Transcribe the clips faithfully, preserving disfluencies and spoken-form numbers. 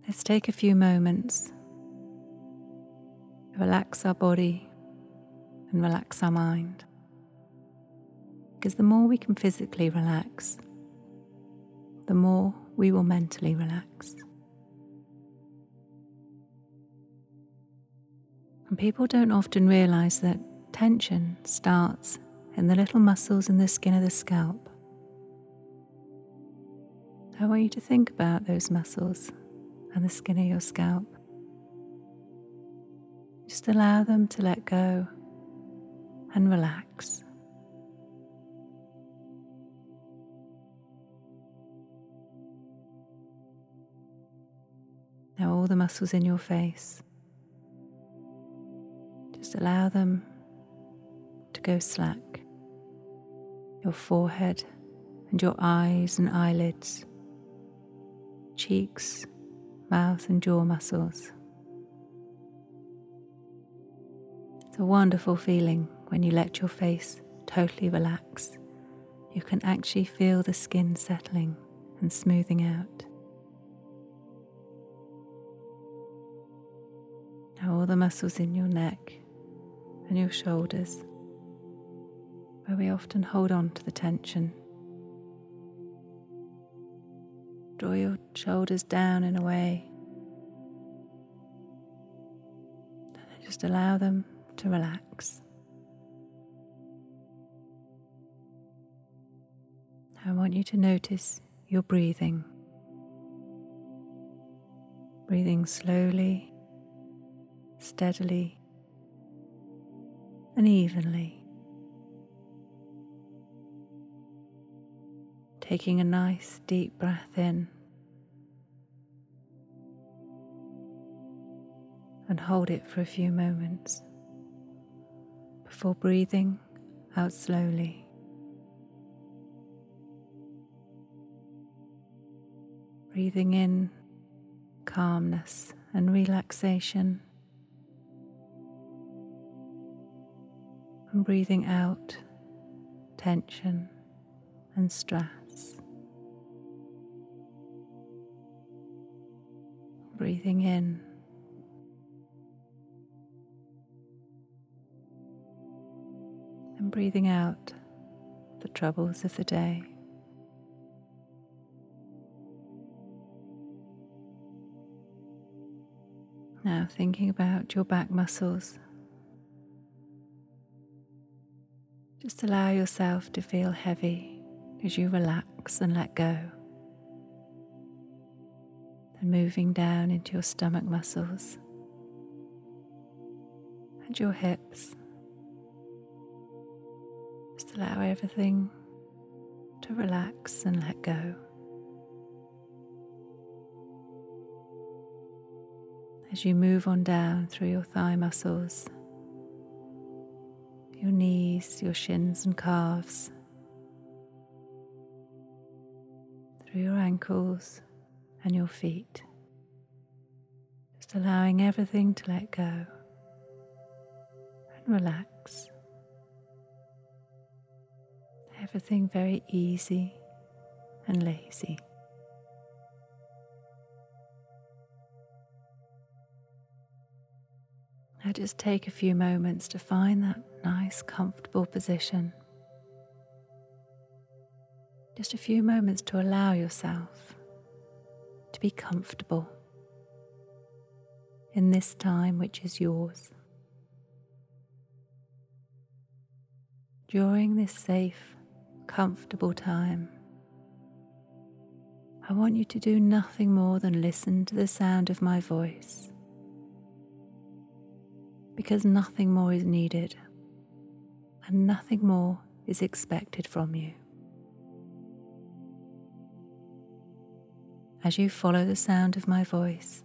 Let's take a few moments to relax our body and relax our mind. Because the more we can physically relax, the more we will mentally relax. And people don't often realize that tension starts in the little muscles in the skin of the scalp. I want you to think about those muscles and the skin of your scalp. Just allow them to let go and relax. Now all the muscles in your face, just allow them to go slack. Your forehead and your eyes and eyelids, cheeks, mouth and jaw muscles. It's a wonderful feeling when you let your face totally relax. You can actually feel the skin settling and smoothing out. Now all the muscles in your neck and your shoulders, where we often hold on to the tension. Draw your shoulders down and away. And just allow them to relax. I want you to notice your breathing. Breathing slowly, steadily, and evenly. Taking a nice deep breath in and hold it for a few moments before breathing out slowly. Breathing in calmness and relaxation, and breathing out tension and stress. Breathing in and breathing out the troubles of the day. Now thinking about your back muscles. Just allow yourself to feel heavy as you relax and let go. And moving down into your stomach muscles and your hips. Just allow everything to relax and let go. As you move on down through your thigh muscles, your knees, your shins and calves, through your ankles and your feet, just allowing everything to let go and relax. Everything very easy and lazy. Now just take a few moments to find that nice, comfortable position. Just a few moments to allow yourself to be comfortable in this time which is yours. During this safe, comfortable time, I want you to do nothing more than listen to the sound of my voice, because nothing more is needed and nothing more is expected from you. As you follow the sound of my voice,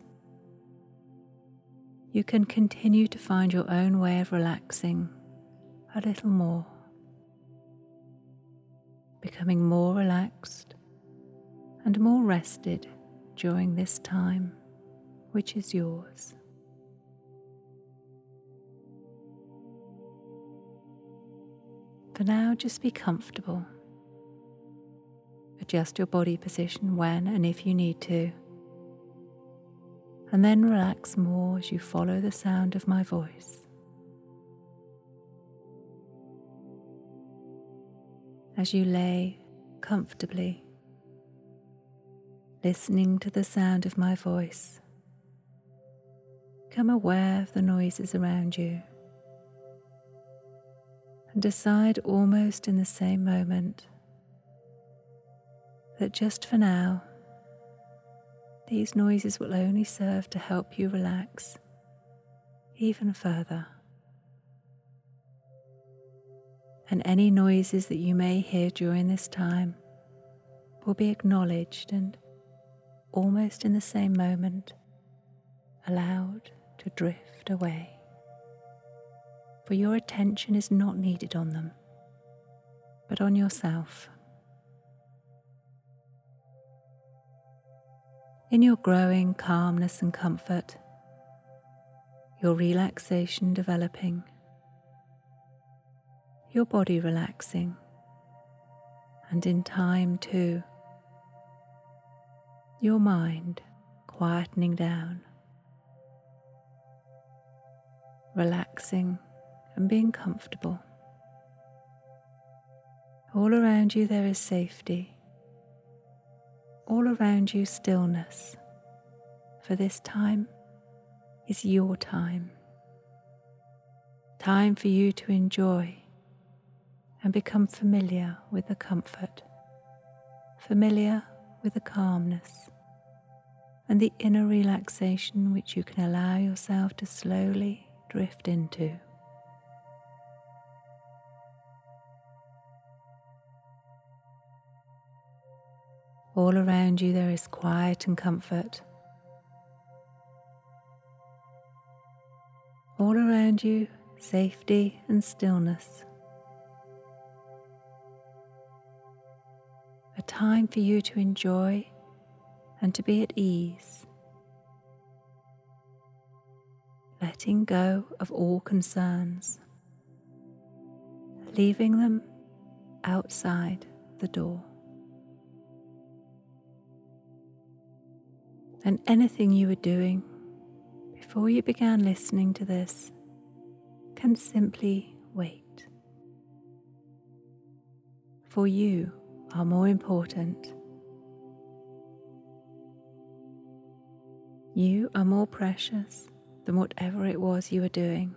you can continue to find your own way of relaxing a little more, becoming more relaxed and more rested during this time which is yours. For now, just be comfortable. Adjust your body position when and if you need to. and then relax more as you follow the sound of my voice. As you lay comfortably, listening to the sound of my voice, become aware of the noises around you and decide almost in the same moment that just for now, these noises will only serve to help you relax even further. And any noises that you may hear during this time will be acknowledged and almost in the same moment allowed to drift away. For your attention is not needed on them, but on yourself. In your growing calmness and comfort, your relaxation developing, your body relaxing, and in time too, your mind quietening down, relaxing and being comfortable. All around you there is safety. All around you stillness, for this time is your time. Time for you to enjoy and become familiar with the comfort, familiar with the calmness and the inner relaxation which you can allow yourself to slowly drift into. All around you there is quiet and comfort. All around you, safety and stillness. A time for you to enjoy and to be at ease, letting go of all concerns, leaving them outside the door. And anything you were doing before you began listening to this can simply wait. For you are more important. You are more precious than whatever it was you were doing.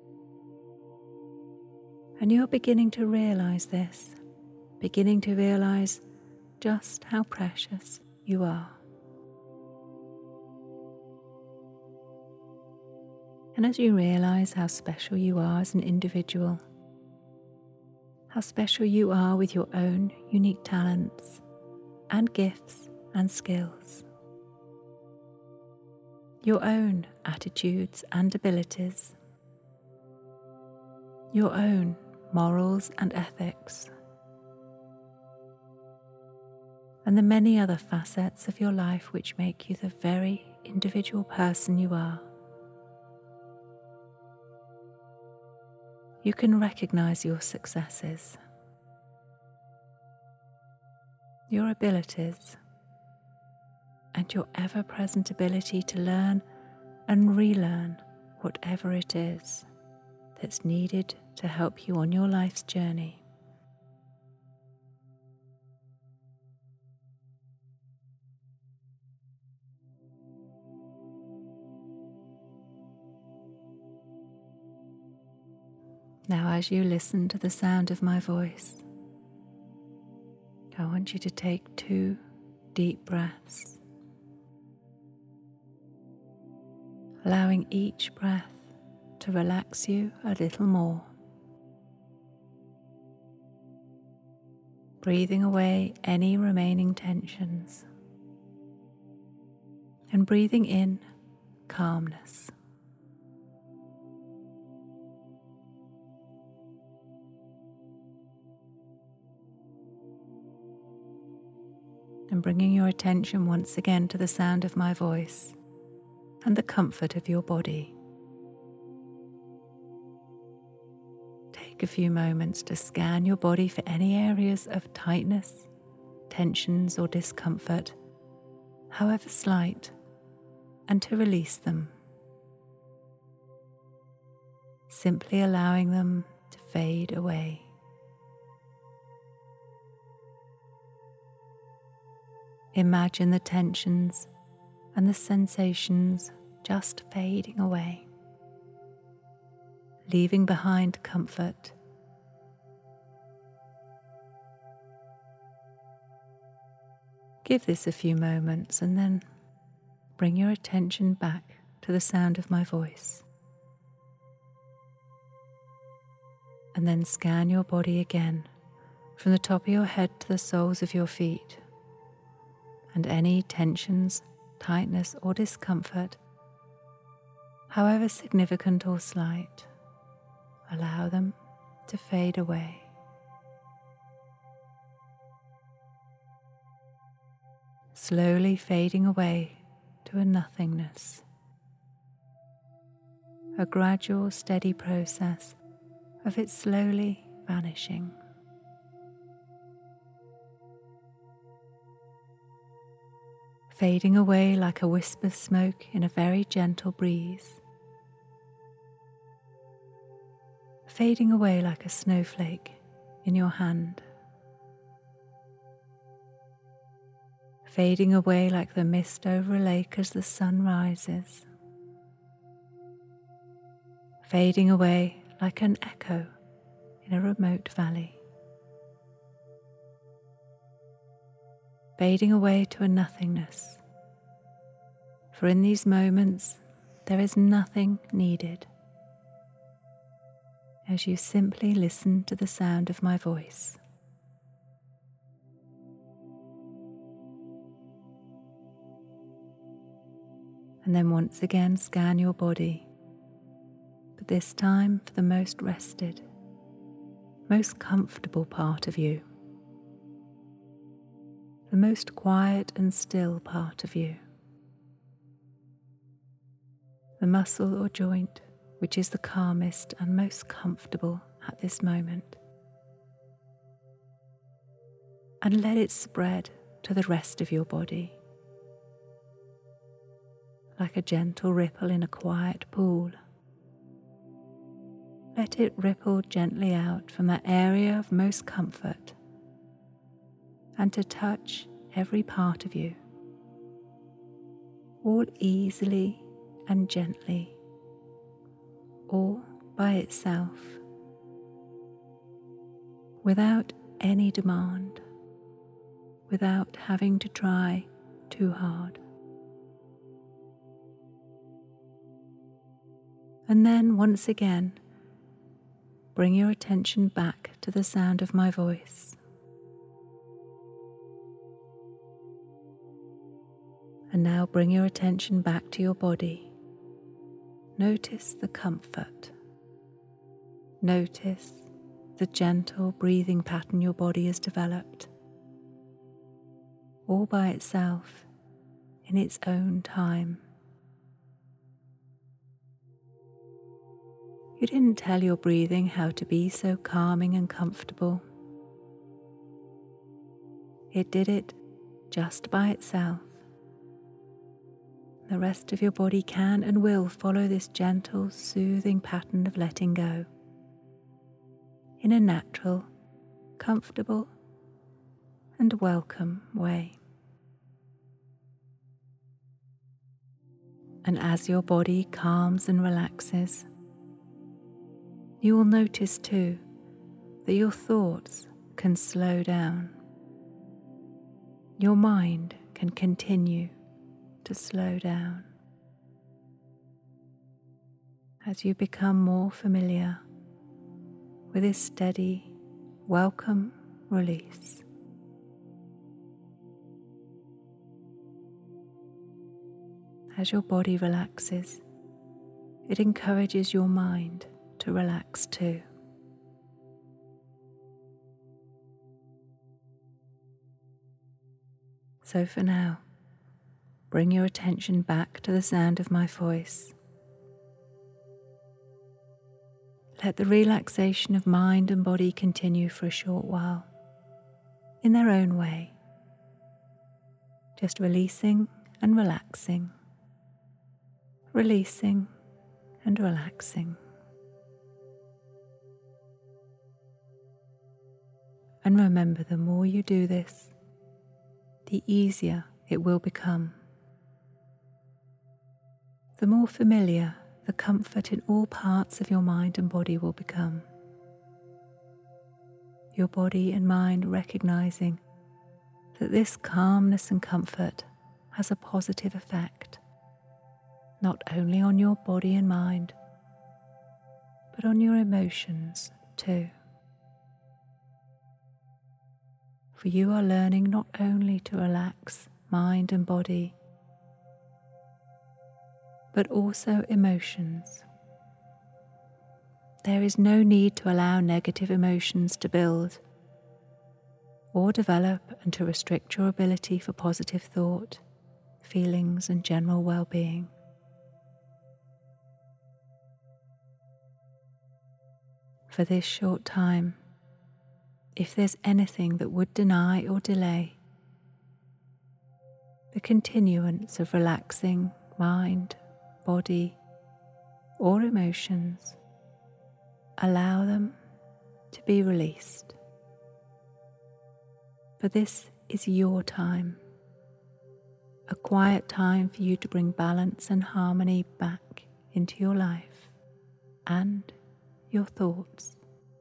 And you're beginning to realize this, beginning to realize just how precious you are. And as you realize how special you are as an individual, how special you are with your own unique talents and gifts and skills, your own attitudes and abilities, your own morals and ethics, and the many other facets of your life which make you the very individual person you are. You can recognize your successes, your abilities, and your ever-present ability to learn and relearn whatever it is that's needed to help you on your life's journey. Now, as you listen to the sound of my voice, I want you to take two deep breaths, allowing each breath to relax you a little more, breathing away any remaining tensions, and breathing in calmness. And bringing your attention once again to the sound of my voice and the comfort of your body. Take a few moments to scan your body for any areas of tightness, tensions, or discomfort, however slight, and to release them, simply allowing them to fade away. Imagine the tensions and the sensations just fading away, leaving behind comfort. Give this a few moments and then bring your attention back to the sound of my voice. And then scan your body again from the top of your head to the soles of your feet. And any tensions, tightness or discomfort, however significant or slight, allow them to fade away. Slowly fading away to a nothingness. A gradual, steady process of it slowly vanishing. Fading away like a wisp of smoke in a very gentle breeze. Fading away like a snowflake in your hand. Fading away like the mist over a lake as the sun rises. Fading away like an echo in a remote valley. Fading away to a nothingness. For in these moments there is nothing needed, as you simply listen to the sound of my voice. And then once again scan your body, but this time for the most rested, most comfortable part of you. The most quiet and still part of you. The muscle or joint which is the calmest and most comfortable at this moment. And let it spread to the rest of your body. Like a gentle ripple in a quiet pool. Let it ripple gently out from that area of most comfort and to touch every part of you, all easily and gently, all by itself, without any demand, without having to try too hard. And then once again, bring your attention back to the sound of my voice. And now bring your attention back to your body. Notice the comfort. Notice the gentle breathing pattern your body has developed, all by itself, in its own time. You didn't tell your breathing how to be so calming and comfortable. It did it just by itself. The rest of your body can and will follow this gentle, soothing pattern of letting go in a natural, comfortable, and welcome way. And as your body calms and relaxes, you will notice too that your thoughts can slow down. Your mind can continue to slow down as you become more familiar with this steady, welcome release. As your body relaxes, it encourages your mind to relax too. So for now, bring your attention back to the sound of my voice. Let the relaxation of mind and body continue for a short while, in their own way, just releasing and relaxing, releasing and relaxing. And remember, the more you do this, the easier it will become. The more familiar the comfort in all parts of your mind and body will become. Your body and mind recognizing that this calmness and comfort has a positive effect, not only on your body and mind, but on your emotions too. For you are learning not only to relax mind and body, but also emotions. There is no need to allow negative emotions to build or develop and to restrict your ability for positive thought, feelings, and general well-being. For this short time, if there's anything that would deny or delay the continuance of relaxing mind, body, or emotions, allow them to be released. For this is your time, a quiet time for you to bring balance and harmony back into your life and your thoughts.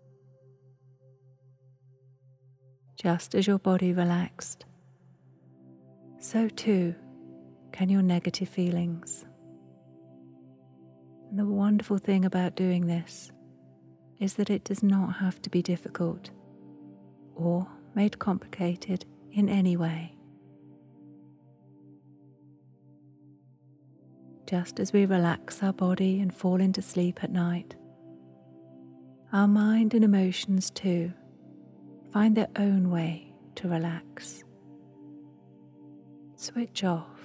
Just as your body relaxed, so too can your negative feelings. And the wonderful thing about doing this is that it does not have to be difficult or made complicated in any way. Just as we relax our body and fall into sleep at night, our mind and emotions too find their own way to relax. Switch off,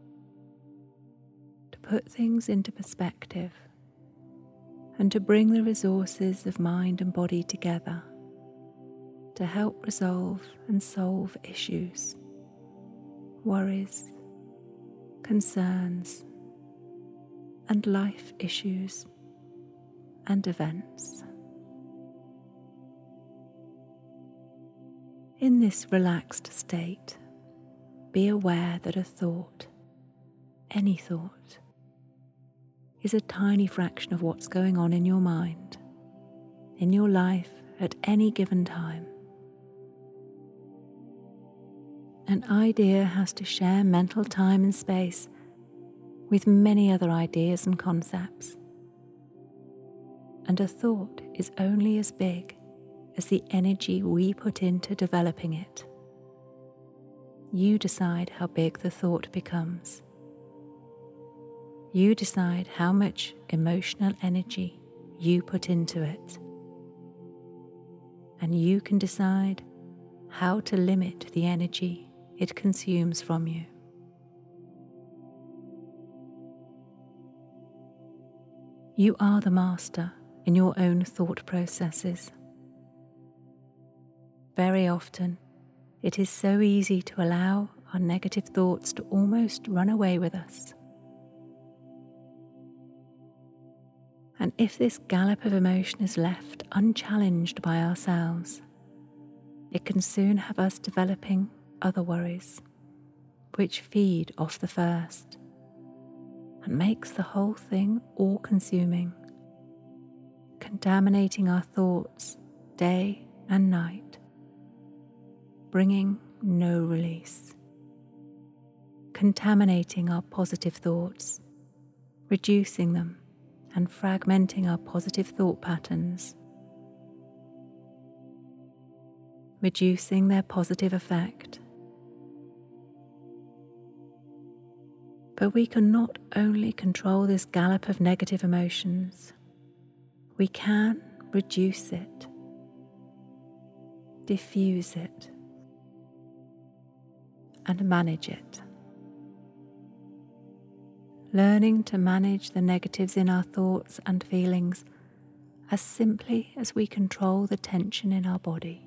to put things into perspective, and to bring the resources of mind and body together to help resolve and solve issues, worries, concerns, and life issues and events. In this relaxed state, be aware that a thought, any thought, is a tiny fraction of what's going on in your mind, in your life at any given time. An idea has to share mental time and space with many other ideas and concepts, and a thought is only as big as the energy we put into developing it. You decide how big the thought becomes. You decide how much emotional energy you put into it. And you can decide how to limit the energy it consumes from you. You are the master in your own thought processes. Very often, it is so easy to allow our negative thoughts to almost run away with us. And if this gallop of emotion is left unchallenged by ourselves, it can soon have us developing other worries, which feed off the first, and makes the whole thing all-consuming, contaminating our thoughts day and night, bringing no release, contaminating our positive thoughts, reducing them and fragmenting our positive thought patterns, reducing their positive effect. But we can not only control this gallop of negative emotions, we can reduce it, diffuse it, and manage it. Learning to manage the negatives in our thoughts and feelings as simply as we control the tension in our body.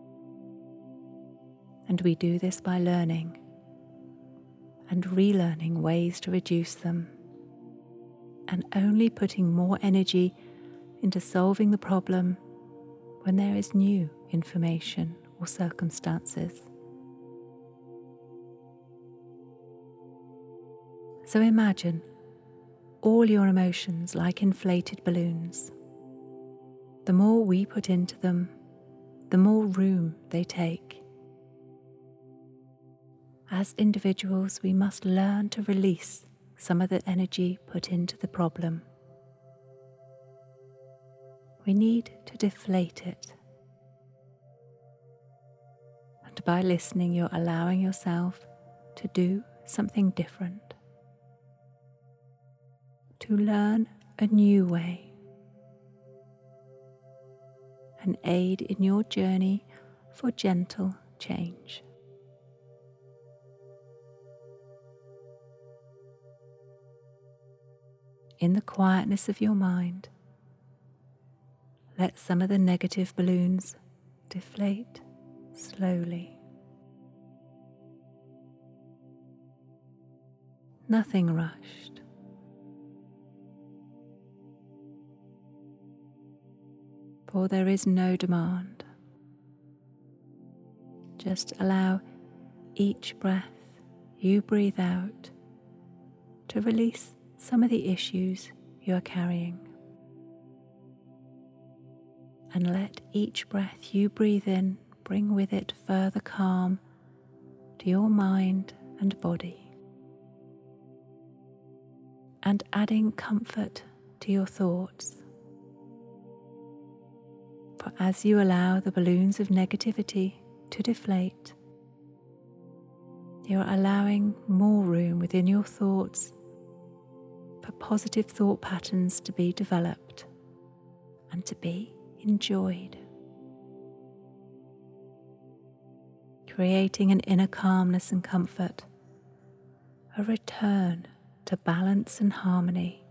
And we do this by learning and relearning ways to reduce them, and only putting more energy into solving the problem when there is new information or circumstances. So imagine all your emotions like inflated balloons. The more we put into them, the more room they take. As individuals, we must learn to release some of the energy put into the problem. We need to deflate it. And by listening, you're allowing yourself to do something different, to learn a new way, and aid in your journey for gentle change. In the quietness of your mind, let some of the negative balloons deflate slowly. Nothing rushed. For there is no demand. Just allow each breath you breathe out to release some of the issues you are carrying. And let each breath you breathe in bring with it further calm to your mind and body, and adding comfort to your thoughts. For as you allow the balloons of negativity to deflate, you are allowing more room within your thoughts for positive thought patterns to be developed and to be enjoyed, creating an inner calmness and comfort, a return to balance and harmony,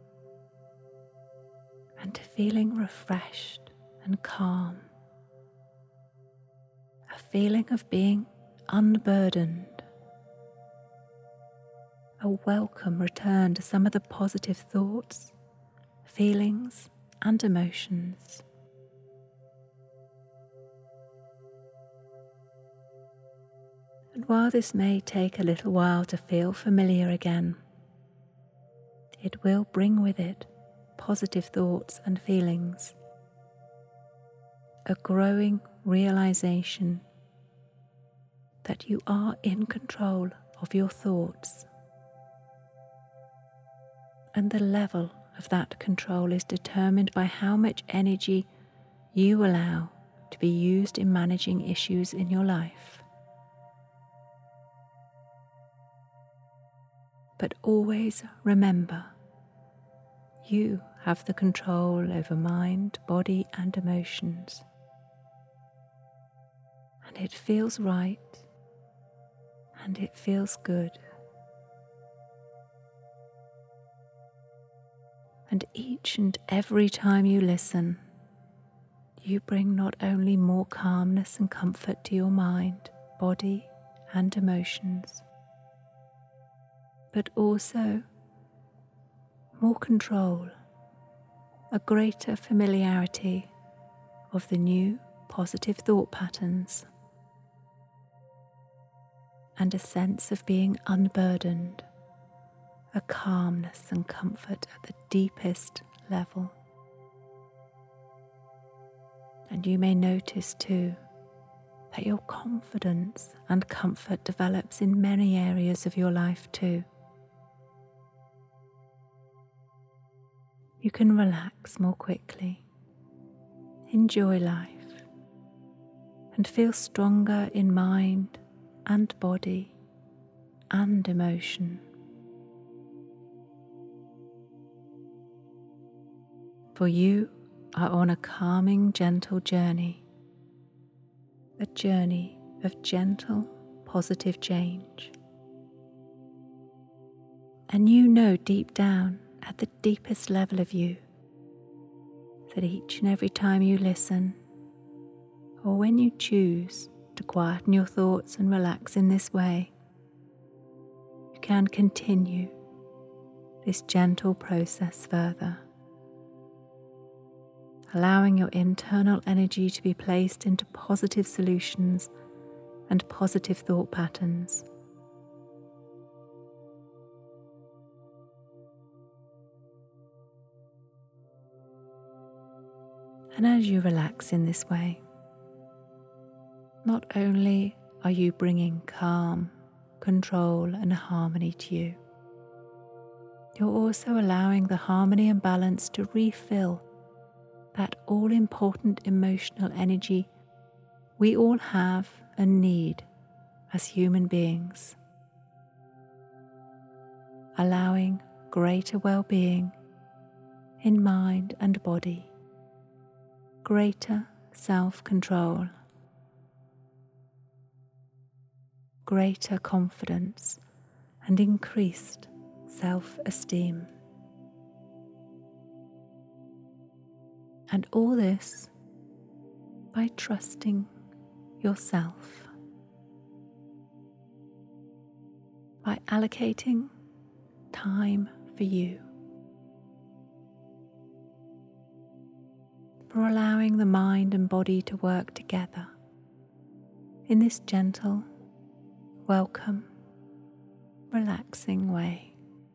and to feeling refreshed and calm, a feeling of being unburdened, a welcome return to some of the positive thoughts, feelings, and emotions. And while this may take a little while to feel familiar again, it will bring with it positive thoughts and feelings, a growing realization that you are in control of your thoughts. And the level of that control is determined by how much energy you allow to be used in managing issues in your life. But always remember, you have the control over mind, body, and emotions. And it feels right, and it feels good. And each and every time you listen, you bring not only more calmness and comfort to your mind, body, and emotions, but also more control, a greater familiarity of the new positive thought patterns, and a sense of being unburdened, a calmness and comfort at the deepest level. And you may notice too that your confidence and comfort develops in many areas of your life too. You can relax more quickly, enjoy life, and feel stronger in mind and body and emotion. For you are on a calming, gentle journey, a journey of gentle, positive change. And you know deep down, at the deepest level of you, that each and every time you listen, or when you choose to quieten your thoughts and relax in this way, you can continue this gentle process further, allowing your internal energy to be placed into positive solutions and positive thought patterns. And as you relax in this way, not only are you bringing calm, control, and harmony to you, you're also allowing the harmony and balance to refill that all-important emotional energy we all have and need as human beings, allowing greater well-being in mind and body, greater self-control, greater confidence, and increased self-esteem. And all this by trusting yourself, by allocating time for you, for allowing the mind and body to work together in this gentle, welcome, relaxing way.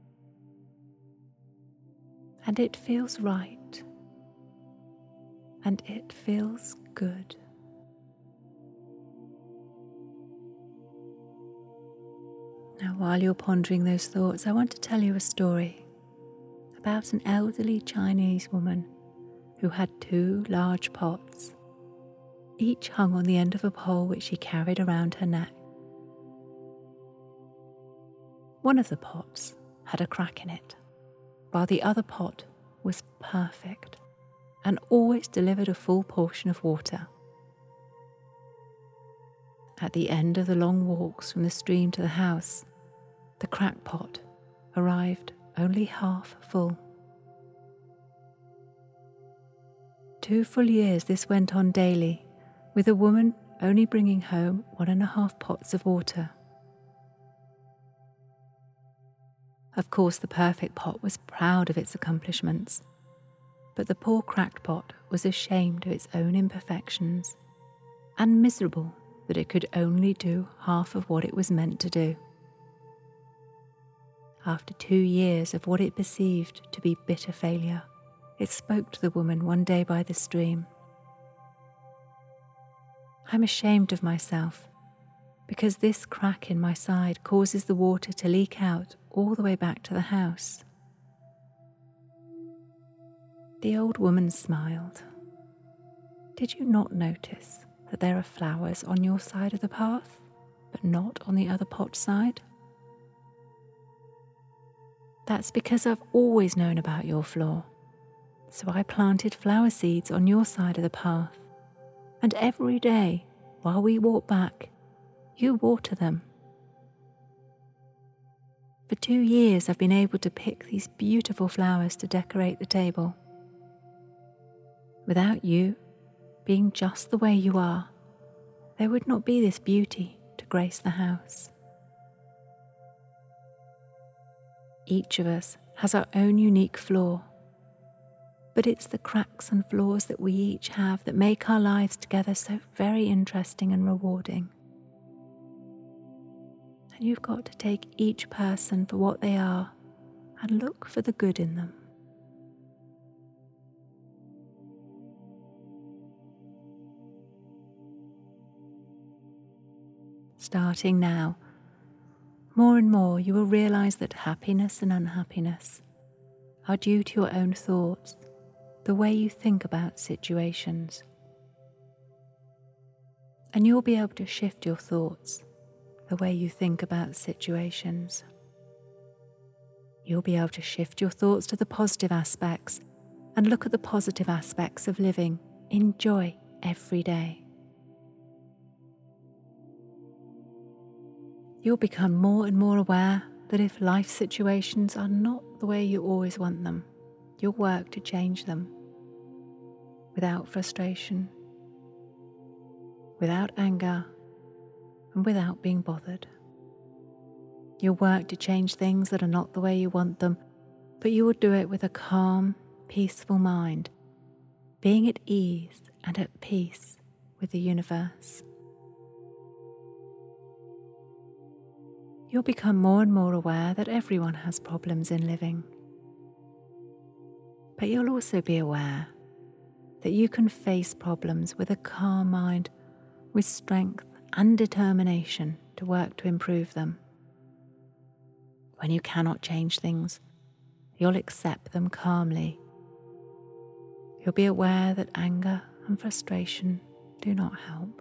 And it feels right, and it feels good. Now, while you're pondering those thoughts, I want to tell you a story about an elderly Chinese woman who had two large pots, each hung on the end of a pole which she carried around her neck. One of the pots had a crack in it, while the other pot was perfect and always delivered a full portion of water. At the end of the long walks from the stream to the house, the crack pot arrived only half full. Two full years this went on daily, with the woman only bringing home one and a half pots of water. Of course, the perfect pot was proud of its accomplishments, but the poor cracked pot was ashamed of its own imperfections and miserable that it could only do half of what it was meant to do. After two years of what it perceived to be bitter failure, it spoke to the woman one day by the stream. "I'm ashamed of myself, because this crack in my side causes the water to leak out all the way back to the house." The old woman smiled. "Did you not notice that there are flowers on your side of the path, but not on the other pot side? That's because I've always known about your flaw. So I planted flower seeds on your side of the path, and every day, while we walk back, you water them. For two years I've been able to pick these beautiful flowers to decorate the table. Without you, being just the way you are, there would not be this beauty to grace the house." Each of us has our own unique flaw, but it's the cracks and flaws that we each have that make our lives together so very interesting and rewarding. And you've got to take each person for what they are and look for the good in them. Starting now, more and more you will realize that happiness and unhappiness are due to your own thoughts, the way you think about situations. And you'll be able to shift your thoughts, the way you think about situations. You'll be able to shift your thoughts to the positive aspects and look at the positive aspects of living in joy every day. You'll become more and more aware that if life situations are not the way you always want them, you'll work to change them without frustration, without anger, and without being bothered. You'll work to change things that are not the way you want them but you will do it with a calm, peaceful mind, being at ease and at peace with the universe. You'll become more and more aware that everyone has problems in living. But you'll also be aware that you can face problems with a calm mind, with strength and determination to work to improve them. When you cannot change things, you'll accept them calmly. You'll be aware that anger and frustration do not help.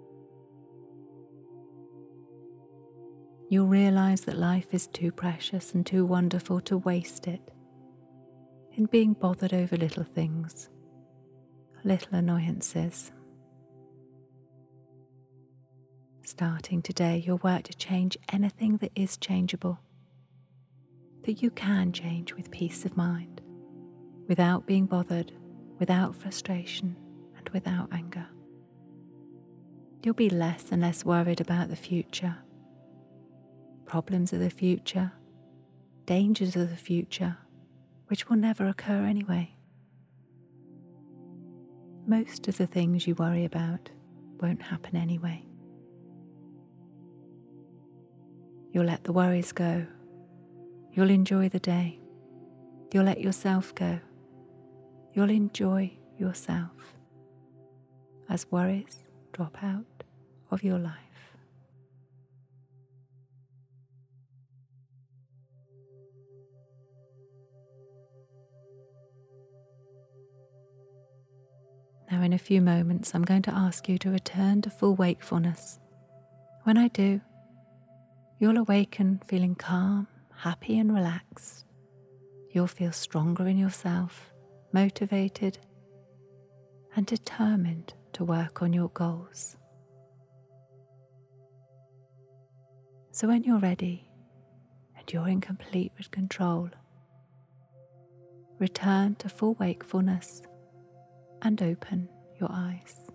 You'll realize that life is too precious and too wonderful to waste it in being bothered over little things, little annoyances. Starting today, you'll work to change anything that is changeable, that you can change with peace of mind, without being bothered, without frustration, and without anger. You'll be less and less worried about the future, problems of the future, dangers of the future, which will never occur anyway. Most of the things you worry about won't happen anyway. You'll let the worries go. You'll enjoy the day. You'll let yourself go. You'll enjoy yourself as worries drop out of your life. Now, in a few moments, I'm going to ask you to return to full wakefulness. When I do, you'll awaken feeling calm, happy and relaxed. You'll feel stronger in yourself, motivated and determined to work on your goals. So when you're ready and you're in complete control, return to full wakefulness and open your eyes.